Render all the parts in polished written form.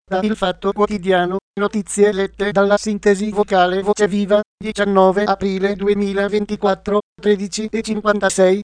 Da Il Fatto Quotidiano, notizie lette dalla sintesi vocale Voce Viva, 19 aprile 2024, 13:56.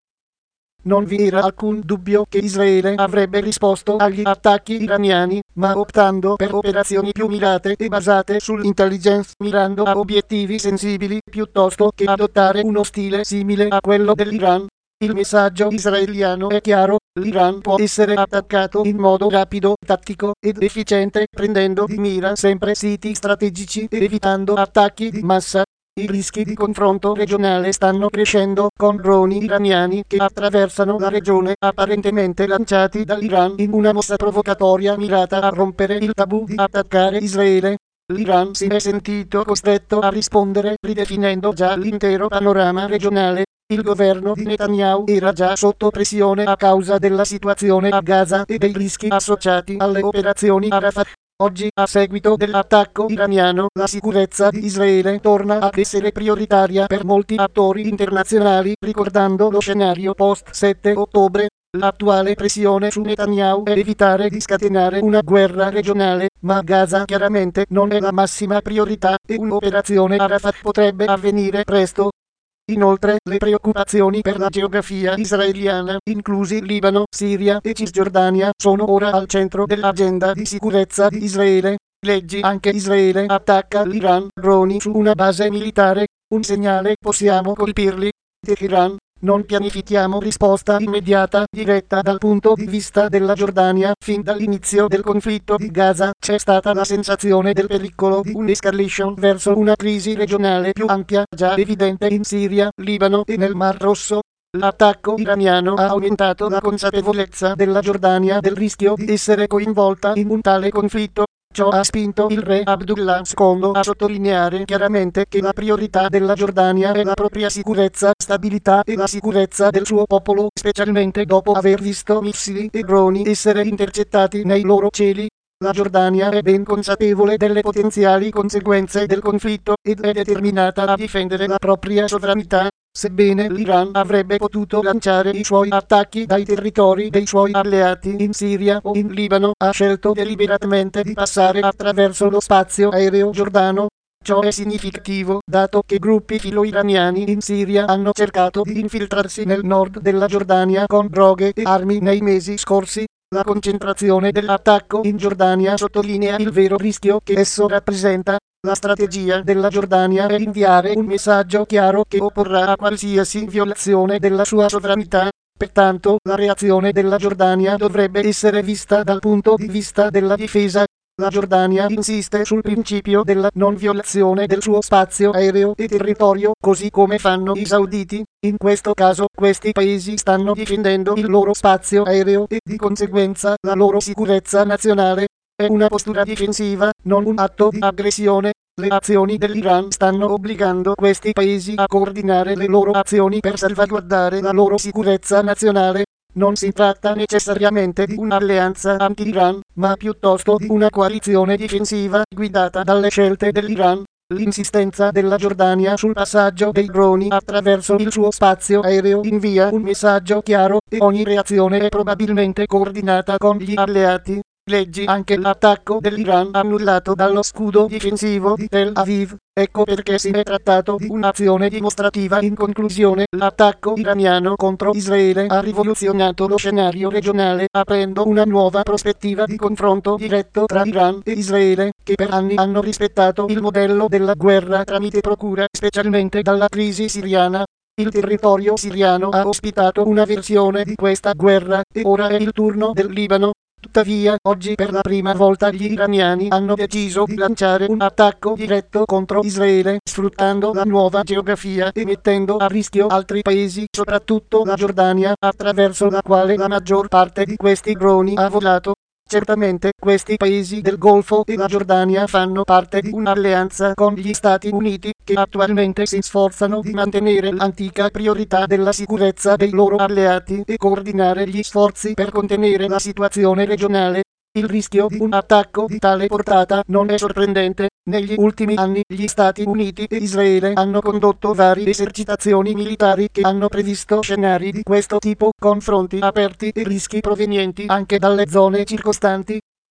Non vi era alcun dubbio che Israele avrebbe risposto agli attacchi iraniani, ma optando per operazioni più mirate e basate sull'intelligence, mirando a obiettivi sensibili piuttosto che adottare uno stile simile a quello dell'Iran. Il messaggio israeliano è chiaro: l'Iran può essere attaccato in modo rapido, tattico ed efficiente, prendendo di mira sempre siti strategici ed evitando attacchi di massa. I rischi di confronto regionale stanno crescendo, con droni iraniani che attraversano la regione, apparentemente lanciati dall'Iran in una mossa provocatoria mirata a rompere il tabù di attaccare Israele. L'Iran si è sentito costretto a rispondere ridefinendo già l'intero panorama regionale. Il governo di Netanyahu era già sotto pressione a causa della situazione a Gaza e dei rischi associati alle operazioni a Rafah. Oggi, a seguito dell'attacco iraniano, la sicurezza di Israele torna ad essere prioritaria per molti attori internazionali, ricordando lo scenario post-7 ottobre. L'attuale pressione su Netanyahu è evitare di scatenare una guerra regionale, ma Gaza chiaramente non è la massima priorità e un'operazione a Rafah potrebbe avvenire presto. Inoltre, le preoccupazioni per la geografia israeliana, inclusi Libano, Siria e Cisgiordania, sono ora al centro dell'agenda di sicurezza di Israele. Leggi anche Israele attacca l'Iran, droni su una base militare, un segnale: possiamo colpirli. Teheran: non pianifichiamo risposta immediata, diretta. Dal punto di vista della Giordania, fin dall'inizio del conflitto di Gaza, c'è stata la sensazione del pericolo di un'escalation verso una crisi regionale più ampia, già evidente in Siria, Libano e nel Mar Rosso. L'attacco iraniano ha aumentato la consapevolezza della Giordania del rischio di essere coinvolta in un tale conflitto. Ciò ha spinto il re Abdullah II a sottolineare chiaramente che la priorità della Giordania è la propria sicurezza, stabilità e la sicurezza del suo popolo, specialmente dopo aver visto missili e droni essere intercettati nei loro cieli. La Giordania è ben consapevole delle potenziali conseguenze del conflitto ed è determinata a difendere la propria sovranità. Sebbene l'Iran avrebbe potuto lanciare i suoi attacchi dai territori dei suoi alleati in Siria o in Libano, ha scelto deliberatamente di passare attraverso lo spazio aereo giordano. Ciò è significativo, dato che gruppi filo-iraniani in Siria hanno cercato di infiltrarsi nel nord della Giordania con droghe e armi nei mesi scorsi. La concentrazione dell'attacco in Giordania sottolinea il vero rischio che esso rappresenta. La strategia della Giordania è inviare un messaggio chiaro che opporrà a qualsiasi violazione della sua sovranità. Pertanto, la reazione della Giordania dovrebbe essere vista dal punto di vista della difesa. La Giordania insiste sul principio della non violazione del suo spazio aereo e territorio, così come fanno i sauditi. In questo caso, questi paesi stanno difendendo il loro spazio aereo e, di conseguenza, la loro sicurezza nazionale. È una postura difensiva, non un atto di aggressione. Le azioni dell'Iran stanno obbligando questi paesi a coordinare le loro azioni per salvaguardare la loro sicurezza nazionale. Non si tratta necessariamente di un'alleanza anti-Iran, ma piuttosto di una coalizione difensiva guidata dalle scelte dell'Iran. L'insistenza della Giordania sul passaggio dei droni attraverso il suo spazio aereo invia un messaggio chiaro e ogni reazione è probabilmente coordinata con gli alleati. Leggi anche l'attacco dell'Iran annullato dallo scudo difensivo di Tel Aviv. Ecco perché si è trattato di un'azione dimostrativa. In conclusione, l'attacco iraniano contro Israele ha rivoluzionato lo scenario regionale, aprendo una nuova prospettiva di confronto diretto tra Iran e Israele, che per anni hanno rispettato il modello della guerra tramite procura, specialmente dalla crisi siriana. Il territorio siriano ha ospitato una versione di questa guerra, e ora è il turno del Libano. Tuttavia, oggi per la prima volta gli iraniani hanno deciso di lanciare un attacco diretto contro Israele, sfruttando la nuova geografia e mettendo a rischio altri paesi, soprattutto la Giordania, attraverso la quale la maggior parte di questi droni ha volato. Certamente, questi paesi del Golfo e la Giordania fanno parte di un'alleanza con gli Stati Uniti, che attualmente si sforzano di mantenere l'antica priorità della sicurezza dei loro alleati e coordinare gli sforzi per contenere la situazione regionale. Il rischio di un attacco di tale portata non è sorprendente. Negli ultimi anni gli Stati Uniti e Israele hanno condotto varie esercitazioni militari che hanno previsto scenari di questo tipo, con fronti aperti e rischi provenienti anche dalle zone circostanti.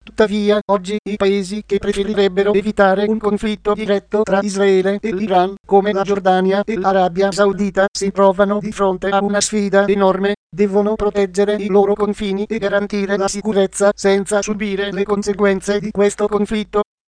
Tuttavia, oggi i paesi che preferirebbero evitare un conflitto diretto tra Israele e l'Iran, come la Giordania e l'Arabia Saudita, si trovano di fronte a una sfida enorme. Devono proteggere i loro confini e garantire la sicurezza senza subire le conseguenze di questo conflitto.